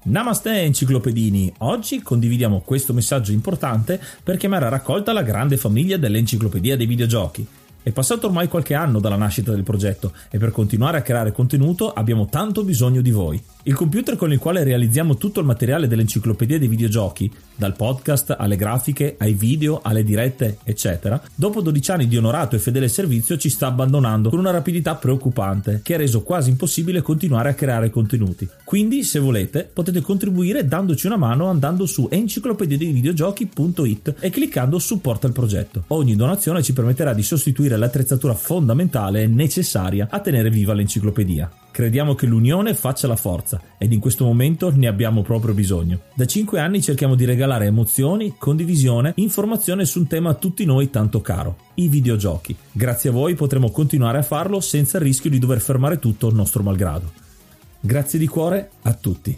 Namaste enciclopedini, oggi condividiamo questo messaggio importante per chiamare a raccolta la grande famiglia dell'Enciclopedia dei Videogiochi. È passato ormai qualche anno dalla nascita del progetto e per continuare a creare contenuto abbiamo tanto bisogno di voi. Il computer con il quale realizziamo tutto il materiale dell'Enciclopedia dei Videogiochi, dal podcast alle grafiche, ai video, alle dirette, eccetera, dopo 12 anni di onorato e fedele servizio ci sta abbandonando con una rapidità preoccupante che ha reso quasi impossibile continuare a creare contenuti. Quindi, se volete, potete contribuire dandoci una mano andando su enciclopediadeivideogiochi.it e cliccando supporta il progetto. Ogni donazione ci permetterà di sostituire l'attrezzatura fondamentale e necessaria a tenere viva l'enciclopedia. Crediamo che l'unione faccia la forza ed in questo momento ne abbiamo proprio bisogno. Da 5 anni cerchiamo di regalare emozioni, condivisione, informazione su un tema a tutti noi tanto caro, i videogiochi. Grazie a voi potremo continuare a farlo senza il rischio di dover fermare tutto nostro malgrado. Grazie di cuore a tutti.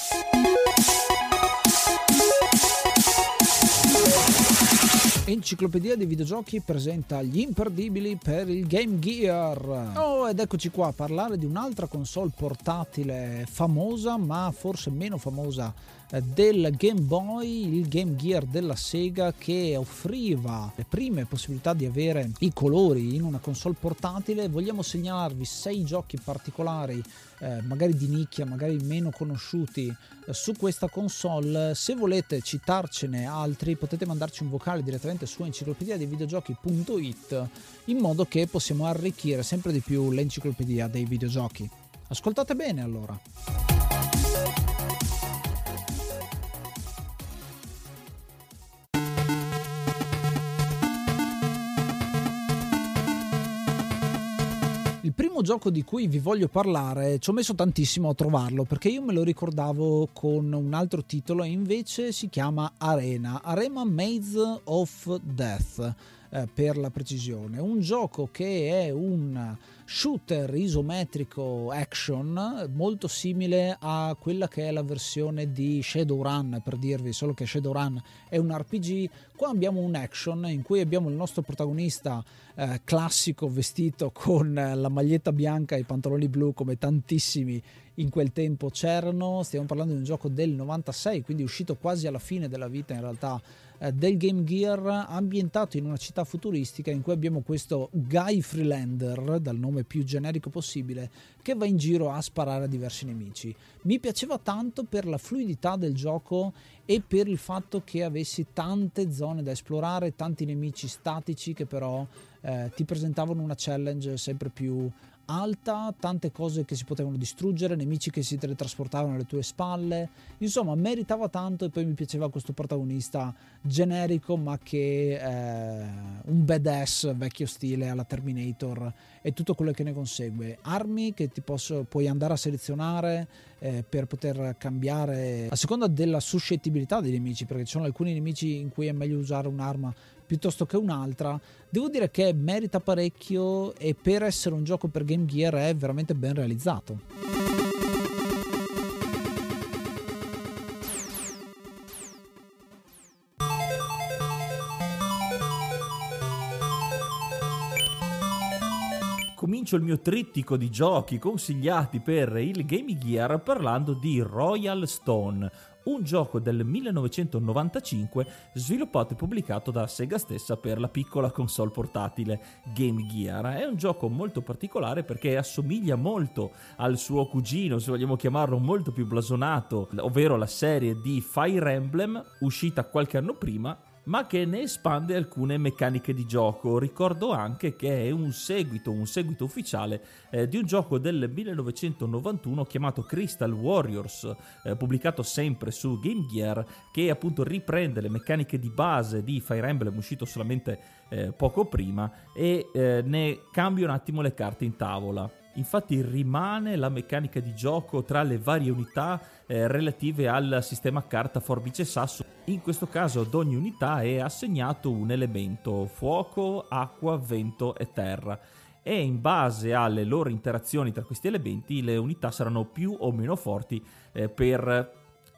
Enciclopedia dei Videogiochi presenta gli imperdibili per il Game Gear. Ed eccoci qua a parlare di un'altra console portatile famosa, ma forse meno famosa del Game Boy, il Game Gear della Sega, che offriva le prime possibilità di avere i colori in una console portatile. Vogliamo segnalarvi 6 giochi particolari, magari di nicchia, magari meno conosciuti su questa console. Se volete citarcene altri potete mandarci un vocale direttamente su enciclopediadeivideogiochi.it in modo che possiamo arricchire sempre di più l'enciclopedia dei videogiochi. Ascoltate bene allora. Il primo gioco di cui vi voglio parlare ci ho messo tantissimo a trovarlo perché io me lo ricordavo con un altro titolo e invece si chiama Arena Maze of Death, per la precisione. Un gioco che è un shooter isometrico action molto simile a quella che è la versione di Shadowrun, per dirvi, solo che Shadowrun è un RPG. Qua abbiamo un action in cui abbiamo il nostro protagonista classico, vestito con la maglietta bianca e i pantaloni blu come tantissimi in quel tempo c'erano. Stiamo parlando di un gioco del 96, quindi uscito quasi alla fine della vita in realtà del Game Gear, ambientato in una città futuristica in cui abbiamo questo Guy Freelander, dal nome più generico possibile, che va in giro a sparare a diversi nemici. Mi piaceva tanto per la fluidità del gioco e per il fatto che avessi tante zone da esplorare, tanti nemici statici che però ti presentavano una challenge sempre più alta, tante cose che si potevano distruggere, nemici che si teletrasportavano alle tue spalle. Insomma, meritava tanto. E poi mi piaceva questo protagonista generico ma che un badass vecchio stile alla Terminator e tutto quello che ne consegue. Armi che puoi andare a selezionare per poter cambiare a seconda della suscettibilità dei nemici, perché ci sono alcuni nemici in cui è meglio usare un'arma piuttosto che un'altra. Devo dire che merita parecchio e per essere un gioco per Game Gear è veramente ben realizzato. Comincio il mio trittico di giochi consigliati per il Game Gear parlando di Royal Stone, un gioco del 1995 sviluppato e pubblicato da Sega stessa per la piccola console portatile Game Gear. È un gioco molto particolare perché assomiglia molto al suo cugino, se vogliamo chiamarlo, molto più blasonato, ovvero la serie di Fire Emblem, uscita qualche anno prima, ma che ne espande alcune meccaniche di gioco. Ricordo anche che è un seguito ufficiale di un gioco del 1991 chiamato Crystal Warriors, pubblicato sempre su Game Gear, che appunto riprende le meccaniche di base di Fire Emblem, uscito solamente poco prima, e ne cambia un attimo le carte in tavola. Infatti rimane la meccanica di gioco tra le varie unità relative al sistema carta forbice sasso. In questo caso ad ogni unità è assegnato un elemento: fuoco, acqua, vento e terra, e in base alle loro interazioni tra questi elementi le unità saranno più o meno forti per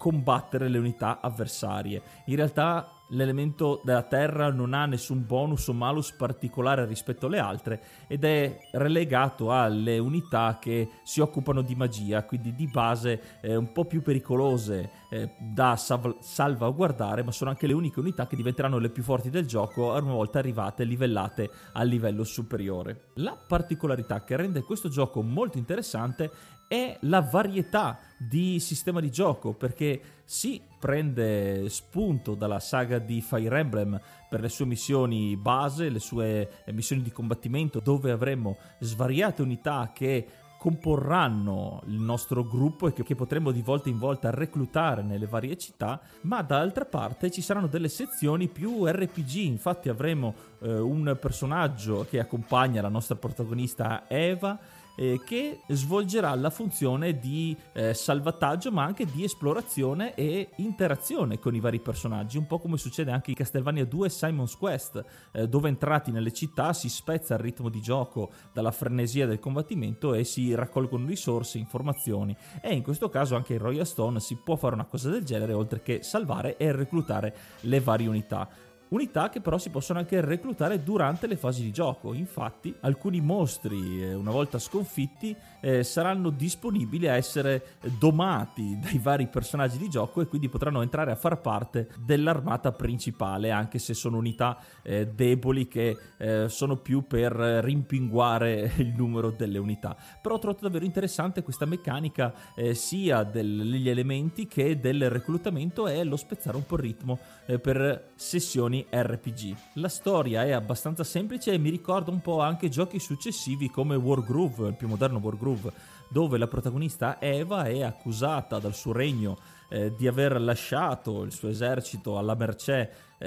combattere le unità avversarie. In realtà l'elemento della terra non ha nessun bonus o malus particolare rispetto alle altre ed è relegato alle unità che si occupano di magia, quindi di base un po' più pericolose da salvaguardare, ma sono anche le uniche unità che diventeranno le più forti del gioco una volta arrivate livellate al livello superiore. La particolarità che rende questo gioco molto interessante è la varietà di sistema di gioco, perché si prende spunto dalla saga di Fire Emblem per le sue missioni base, le sue missioni di combattimento, dove avremo svariate unità che comporranno il nostro gruppo e che potremo di volta in volta reclutare nelle varie città, ma dall'altra parte ci saranno delle sezioni più RPG. Infatti avremo un personaggio che accompagna la nostra protagonista Eva, che svolgerà la funzione di salvataggio, ma anche di esplorazione e interazione con i vari personaggi, un po' come succede anche in Castlevania 2 Simon's Quest, dove entrati nelle città si spezza il ritmo di gioco dalla frenesia del combattimento e si raccolgono risorse, informazioni, e in questo caso anche in Royal Stone si può fare una cosa del genere, oltre che salvare e reclutare le varie unità che però si possono anche reclutare durante le fasi di gioco. Infatti alcuni mostri, una volta sconfitti, saranno disponibili a essere domati dai vari personaggi di gioco e quindi potranno entrare a far parte dell'armata principale, anche se sono unità deboli che sono più per rimpinguare il numero delle unità. Però ho trovato davvero interessante questa meccanica sia degli elementi che del reclutamento e lo spezzare un po' il ritmo per sessioni RPG. La storia è abbastanza semplice e mi ricorda un po' anche giochi successivi come Wargroove, il più moderno Wargroove, dove la protagonista Eva è accusata dal suo regno di aver lasciato il suo esercito alla mercé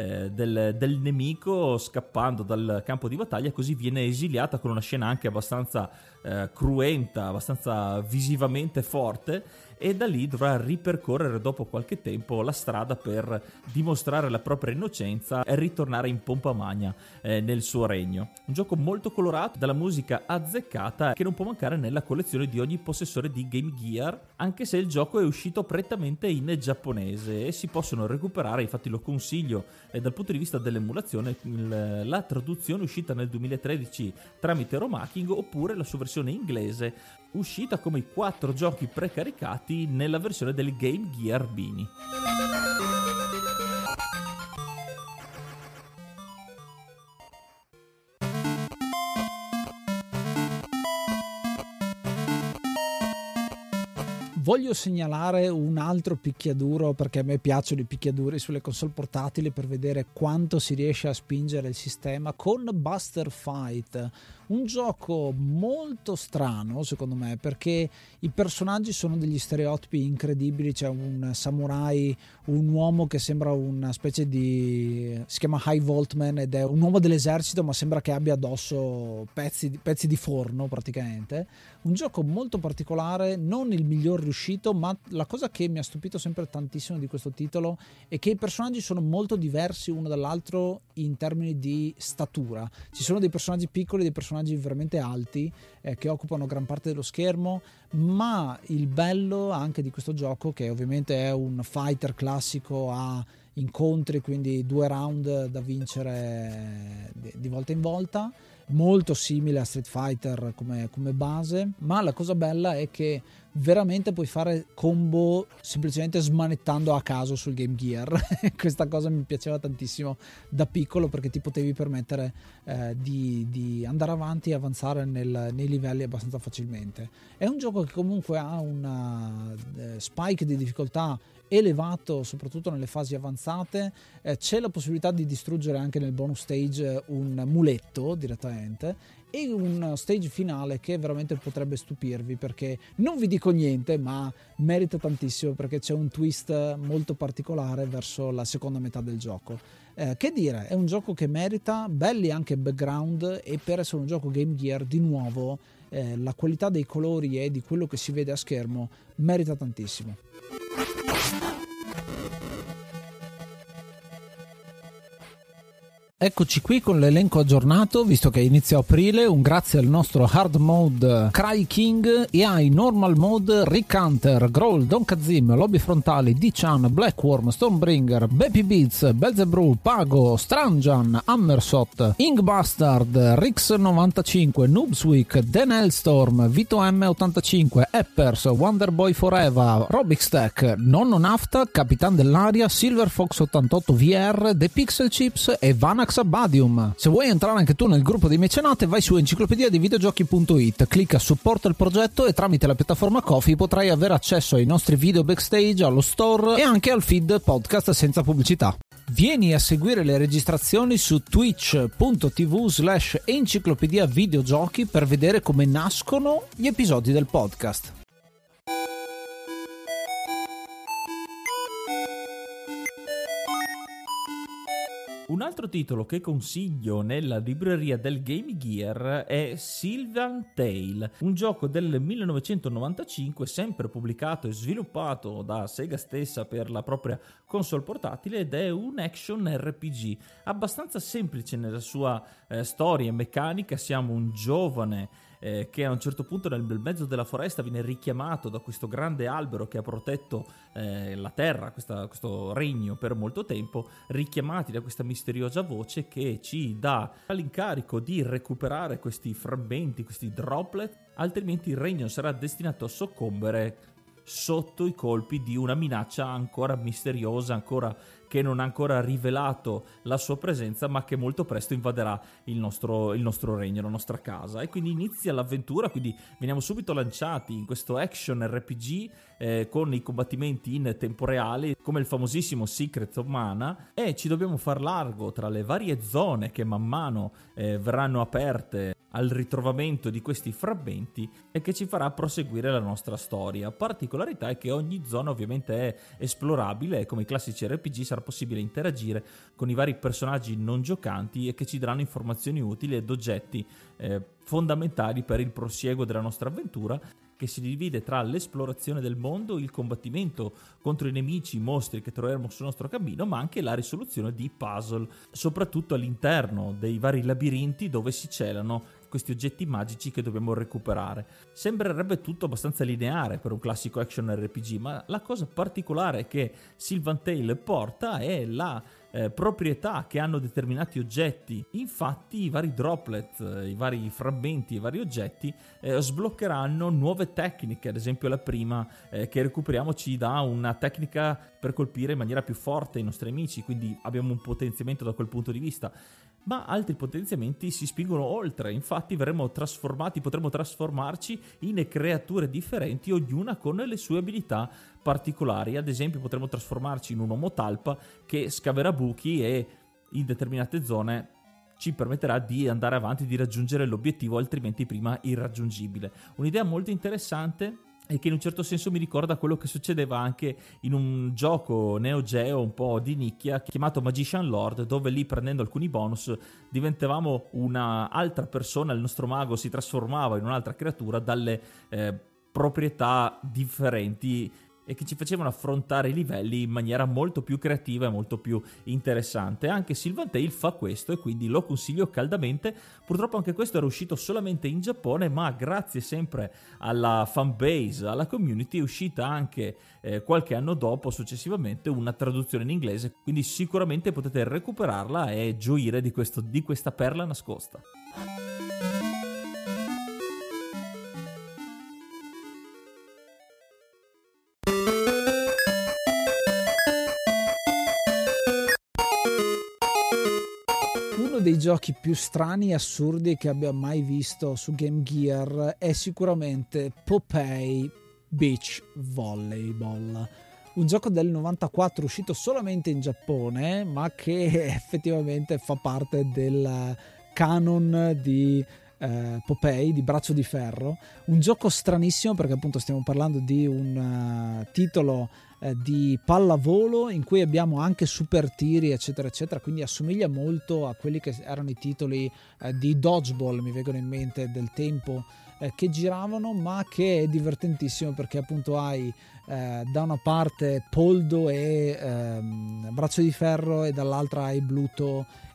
del nemico, scappando dal campo di battaglia, così viene esiliata con una scena anche abbastanza cruenta, abbastanza visivamente forte, e da lì dovrà ripercorrere dopo qualche tempo la strada per dimostrare la propria innocenza e ritornare in pompa magna nel suo regno. Un gioco molto colorato, dalla musica azzeccata, che non può mancare nella collezione di ogni possessore di Game Gear, anche se il gioco è uscito prettamente in giapponese e si possono recuperare, infatti lo consiglio dal punto di vista dell'emulazione, la traduzione uscita nel 2013 tramite Romacking, oppure la sua versione inglese uscita come i 4 giochi precaricati nella versione del Game Gear Mini. Voglio segnalare un altro picchiaduro, perché a me piacciono i picchiaduri sulle console portatili, per vedere quanto si riesce a spingere il sistema, con Buster Fight, un gioco molto strano secondo me, perché i personaggi sono degli stereotipi incredibili. C'è un samurai, un uomo che sembra una specie di, si chiama High Voltman, ed è un uomo dell'esercito ma sembra che abbia addosso pezzi di forno praticamente. Un gioco molto particolare, non il miglior riuscito, ma la cosa che mi ha stupito sempre tantissimo di questo titolo è che i personaggi sono molto diversi uno dall'altro in termini di statura. Ci sono dei personaggi piccoli, dei personaggi veramente alti che occupano gran parte dello schermo, ma il bello anche di questo gioco, che ovviamente è un fighter classico a incontri, quindi 2 round da vincere di volta in volta, molto simile a Street Fighter come base, ma la cosa bella è che veramente puoi fare combo semplicemente smanettando a caso sul Game Gear. Questa cosa mi piaceva tantissimo da piccolo, perché ti potevi permettere di andare avanti e avanzare nei livelli abbastanza facilmente. È un gioco che comunque ha una spike di difficoltà elevato, soprattutto nelle fasi avanzate. C'è la possibilità di distruggere anche nel bonus stage un muletto direttamente, e un stage finale che veramente potrebbe stupirvi, perché non vi dico niente, ma merita tantissimo, perché c'è un twist molto particolare verso la seconda metà del gioco. Che dire, è un gioco che merita, belli anche background, e per essere un gioco Game Gear, di nuovo, la qualità dei colori e di quello che si vede a schermo merita tantissimo. Eccoci qui con l'elenco aggiornato, visto che inizia aprile. Un grazie al nostro hard mode Cry King e ai normal mode Rick Hunter, Growl, Don Kazim, Lobby Frontali, D-Chan, Blackworm, Stonebringer, Baby Beats, Belzebrew, Pago, Stranjan, Hammersot, Ingbastard, Rix95, Noobsweek, Dan Hellstorm, Vito M85, Eppers, Wonderboy Forever, Robixtech, Nonno Nafta, Capitan dell'Aria, Silver Fox 88 VR, The Pixel Chips e Vanax Abadium. Se vuoi entrare anche tu nel gruppo dei mecenate, vai su enciclopedia di videogiochi.it, clicca supporta il progetto e tramite la piattaforma Ko-fi potrai avere accesso ai nostri video backstage, allo store e anche al feed podcast senza pubblicità. Vieni a seguire le registrazioni su twitch.tv/enciclopedia videogiochi per vedere come nascono gli episodi del podcast. Un altro titolo che consiglio nella libreria del Game Gear è Sylvan Tale, un gioco del 1995 sempre pubblicato e sviluppato da Sega stessa per la propria console portatile, ed è un action RPG abbastanza semplice nella sua storia e meccanica. Siamo un giovane che a un certo punto nel mezzo della foresta viene richiamato da questo grande albero che ha protetto la terra, questo regno per molto tempo, richiamati da questa misteriosa voce che ci dà l'incarico di recuperare questi frammenti, questi droplet, altrimenti il regno sarà destinato a soccombere sotto i colpi di una minaccia ancora misteriosa, che non ha ancora rivelato la sua presenza, ma che molto presto invaderà il nostro regno, la nostra casa. E quindi inizia l'avventura, quindi veniamo subito lanciati in questo action RPG con i combattimenti in tempo reale, come il famosissimo Secret of Mana, e ci dobbiamo far largo tra le varie zone che man mano verranno aperte al ritrovamento di questi frammenti e che ci farà proseguire la nostra storia. Particolarità è che ogni zona ovviamente è esplorabile e come i classici RPG sarà possibile interagire con i vari personaggi non giocanti e che ci daranno informazioni utili ed oggetti fondamentali per il prosieguo della nostra avventura, che si divide tra l'esplorazione del mondo, il combattimento contro i nemici, i mostri che troveremo sul nostro cammino, ma anche la risoluzione di puzzle, soprattutto all'interno dei vari labirinti dove si celano questi oggetti magici che dobbiamo recuperare. Sembrerebbe tutto abbastanza lineare per un classico action RPG, ma la cosa particolare che Sylvan Tale porta è la proprietà che hanno determinati oggetti. Infatti i vari droplet, i vari frammenti, i vari oggetti sbloccheranno nuove tecniche. Ad esempio la prima che recuperiamo ci dà una tecnica per colpire in maniera più forte i nostri amici, quindi abbiamo un potenziamento da quel punto di vista. Ma altri potenziamenti si spingono oltre, infatti potremo trasformarci in creature differenti, ognuna con le sue abilità particolari. Ad esempio potremo trasformarci in un uomo talpa che scaverà buchi e in determinate zone ci permetterà di andare avanti, di raggiungere l'obiettivo altrimenti prima irraggiungibile. Un'idea molto interessante e che in un certo senso mi ricorda quello che succedeva anche in un gioco Neo Geo un po' di nicchia chiamato Magician Lord, dove lì prendendo alcuni bonus diventavamo una altra persona, il nostro mago si trasformava in un'altra creatura dalle proprietà differenti e che ci facevano affrontare i livelli in maniera molto più creativa e molto più interessante. Anche Sylvan Tale fa questo e quindi lo consiglio caldamente. Purtroppo anche questo era uscito solamente in Giappone, ma grazie sempre alla fanbase, alla community, è uscita anche qualche anno dopo, successivamente, una traduzione in inglese, quindi sicuramente potete recuperarla e gioire di questa perla nascosta. Dei giochi più strani e assurdi che abbia mai visto su Game Gear è sicuramente Popeye Beach Volleyball, un gioco del 94 uscito solamente in Giappone, ma che effettivamente fa parte del canon di Popeye, di Braccio di Ferro. Un gioco stranissimo perché appunto stiamo parlando di un titolo di pallavolo in cui abbiamo anche super tiri eccetera eccetera, quindi assomiglia molto a quelli che erano i titoli di Dodgeball, mi vengono in mente, del tempo, che giravano, ma che è divertentissimo perché appunto hai da una parte Poldo e Braccio di Ferro e dall'altra hai Bluto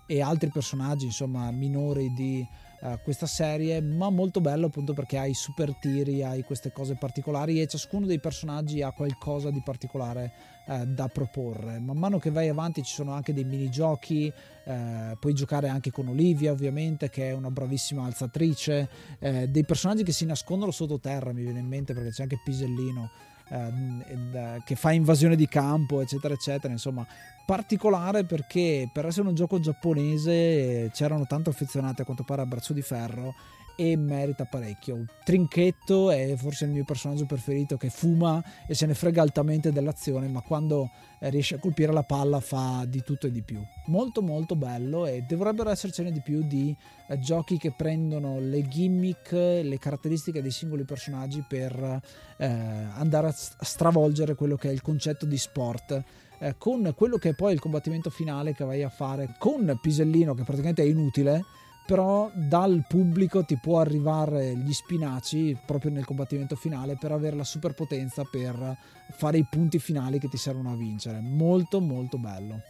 e altri personaggi insomma minori di questa serie, ma molto bello appunto perché hai super tiri, hai queste cose particolari e ciascuno dei personaggi ha qualcosa di particolare da proporre. Man mano che vai avanti ci sono anche dei minigiochi, puoi giocare anche con Olivia ovviamente, che è una bravissima alzatrice, dei personaggi che si nascondono sottoterra, mi viene in mente, perché c'è anche Pisellino che fa invasione di campo eccetera eccetera. Insomma, particolare perché per essere un gioco giapponese c'erano tanto affezionati a quanto pare a Braccio di Ferro e merita parecchio. Trinchetto è forse il mio personaggio preferito, che fuma e se ne frega altamente dell'azione, ma quando riesce a colpire la palla fa di tutto e di più. Molto molto bello, e dovrebbero essercene di più di giochi che prendono le gimmick, le caratteristiche dei singoli personaggi per andare a stravolgere quello che è il concetto di sport, con quello che è poi il combattimento finale che vai a fare con Pisellino, che praticamente è inutile, però dal pubblico ti può arrivare gli spinaci proprio nel combattimento finale per avere la superpotenza per fare i punti finali che ti servono a vincere. Molto molto bello.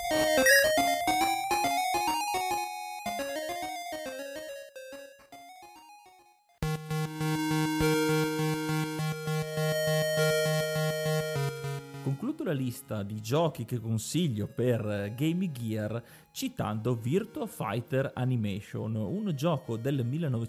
Concludo la lista di giochi che consiglio per Game Gear citando Virtua Fighter Animation, un gioco del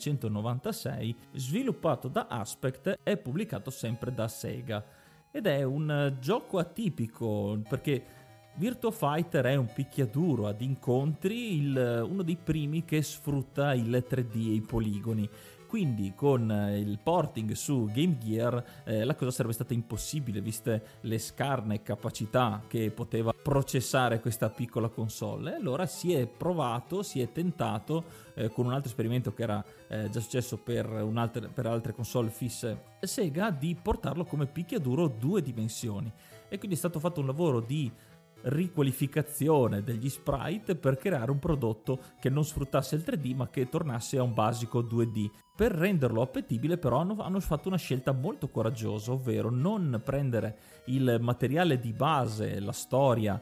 1996 sviluppato da Aspect e pubblicato sempre da Sega. Ed è un gioco atipico perché Virtua Fighter è un picchiaduro ad incontri, uno dei primi che sfrutta il 3D e i poligoni. Quindi con il porting su Game Gear la cosa sarebbe stata impossibile, viste le scarne capacità che poteva processare questa piccola console. Allora si è provato, si è tentato con un altro esperimento che era già successo per altre console fisse Sega, di portarlo come picchiaduro 2 dimensioni, e quindi è stato fatto un lavoro di riqualificazione degli sprite per creare un prodotto che non sfruttasse il 3D ma che tornasse a un basico 2D. Per renderlo appetibile però hanno fatto una scelta molto coraggiosa, ovvero non prendere il materiale di base, la storia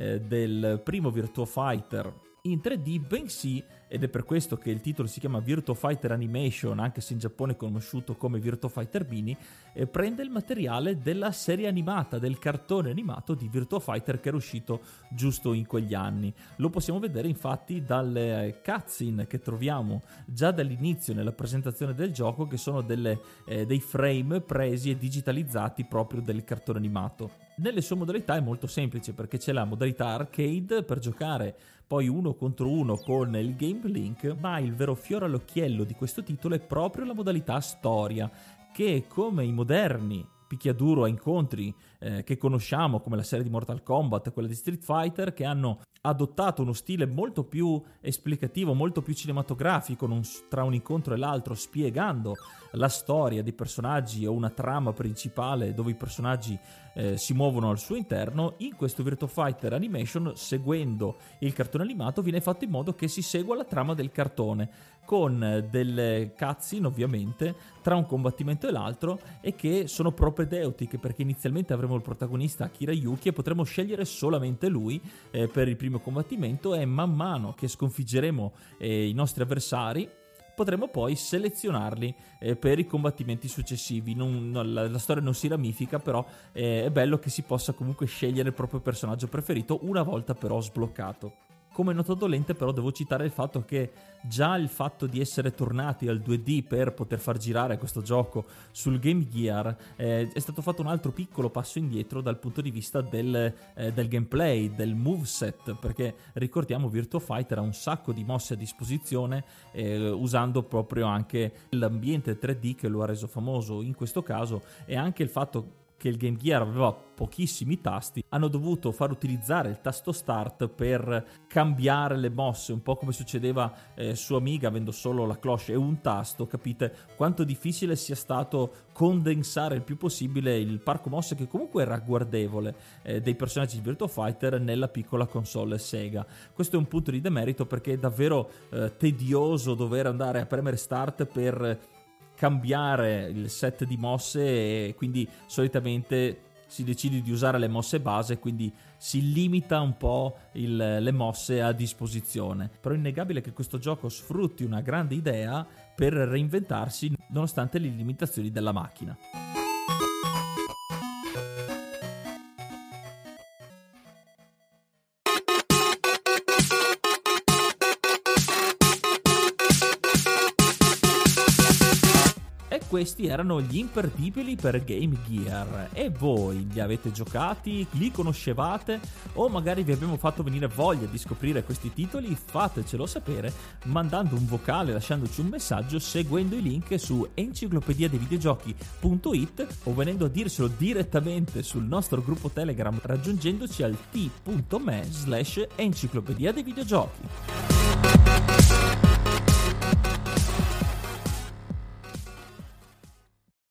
del primo Virtua Fighter in 3D, bensì, ed è per questo che il titolo si chiama Virtua Fighter Animation, anche se in Giappone è conosciuto come Virtua Fighter Mini, prende il materiale della serie animata, del cartone animato di Virtua Fighter che era uscito giusto in quegli anni. Lo possiamo vedere infatti dalle cutscene che troviamo già dall'inizio nella presentazione del gioco, che sono dei frame presi e digitalizzati proprio del cartone animato. Nelle sue modalità è molto semplice, perché c'è la modalità arcade per giocare poi 1 contro 1 con il Game Link, ma il vero fiore all'occhiello di questo titolo è proprio la modalità storia, che come i moderni picchiaduro a incontri che conosciamo come la serie di Mortal Kombat, quella di Street Fighter, che hanno adottato uno stile molto più esplicativo, molto più cinematografico tra un incontro e l'altro, spiegando la storia dei personaggi o una trama principale dove i personaggi si muovono al suo interno. In questo Virtua Fighter Animation, seguendo il cartone animato, viene fatto in modo che si segua la trama del cartone, con delle cutscene ovviamente tra un combattimento e l'altro, e che sono propedeutiche, perché inizialmente avremo il protagonista Akira Yuki e potremo scegliere solamente lui per il primo combattimento, e man mano che sconfiggeremo i nostri avversari potremo poi selezionarli per i combattimenti successivi. La storia non si ramifica, però è bello che si possa comunque scegliere il proprio personaggio preferito una volta però sbloccato. Come nota dolente però devo citare il fatto che già il fatto di essere tornati al 2D per poter far girare questo gioco sul Game Gear è stato fatto un altro piccolo passo indietro dal punto di vista del gameplay, del moveset, perché ricordiamo Virtua Fighter ha un sacco di mosse a disposizione usando proprio anche l'ambiente 3D che lo ha reso famoso in questo caso, e anche il fatto che il Game Gear aveva pochissimi tasti, hanno dovuto far utilizzare il tasto start per cambiare le mosse, un po' come succedeva su Amiga, avendo solo la cloche e un tasto. Capite quanto difficile sia stato condensare il più possibile il parco mosse, che comunque era ragguardevole, dei personaggi di Virtua Fighter nella piccola console Sega. Questo è un punto di demerito, perché è davvero tedioso dover andare a premere start per cambiare il set di mosse, e quindi solitamente si decide di usare le mosse base, quindi si limita un po' le mosse a disposizione. Però è innegabile che questo gioco sfrutti una grande idea per reinventarsi nonostante le limitazioni della macchina. Questi erano gli imperdibili per Game Gear. E voi li avete giocati? Li conoscevate? O magari vi abbiamo fatto venire voglia di scoprire questi titoli? Fatecelo sapere mandando un vocale, lasciandoci un messaggio, seguendo i link su enciclopediadevideogiochi.it o venendo a dircelo direttamente sul nostro gruppo Telegram raggiungendoci al t.me/enciclopedia dei videogiochi.